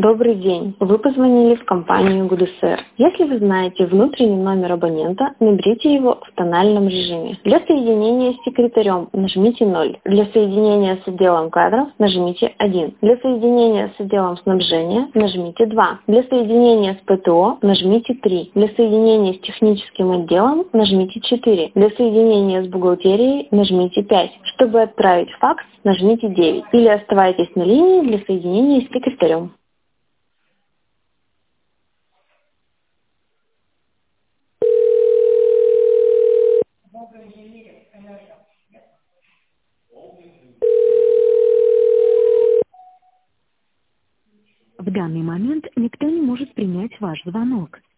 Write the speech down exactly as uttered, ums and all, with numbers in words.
Добрый день. Вы позвонили в компанию ГУДСР. Если вы знаете внутренний номер абонента, наберите его в тональном режиме. Для соединения с секретарем нажмите ноль. Для соединения с отделом кадров нажмите один. Для соединения с отделом снабжения нажмите два. Для соединения с ПТО нажмите три. Для соединения с техническим отделом нажмите четыре. Для соединения с бухгалтерией нажмите пять. Чтобы отправить факс, нажмите девять. Или оставайтесь на линии для соединения с секретарем. В данный момент никто не может принять ваш звонок.